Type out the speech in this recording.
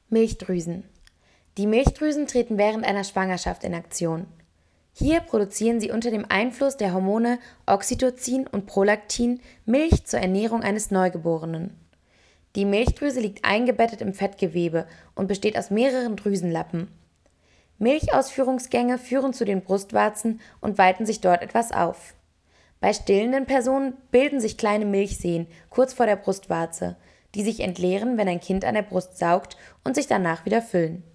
Milchdrüsen. Die Milchdrüsen treten während einer Schwangerschaft in Aktion. Hier produzieren sie unter dem Einfluss der Hormone Oxytocin und Prolaktin Milch zur Ernährung eines Neugeborenen. Die Milchdrüse liegt eingebettet im Fettgewebe und besteht aus mehreren Drüsenlappen. Milchausführungsgänge führen zu den Brustwarzen und weiten sich dort etwas auf. Bei stillenden Personen bilden sich kleine Milchseen kurz vor der Brustwarze, die sich entleeren, wenn ein Kind an der Brust saugt und sich danach wieder füllen.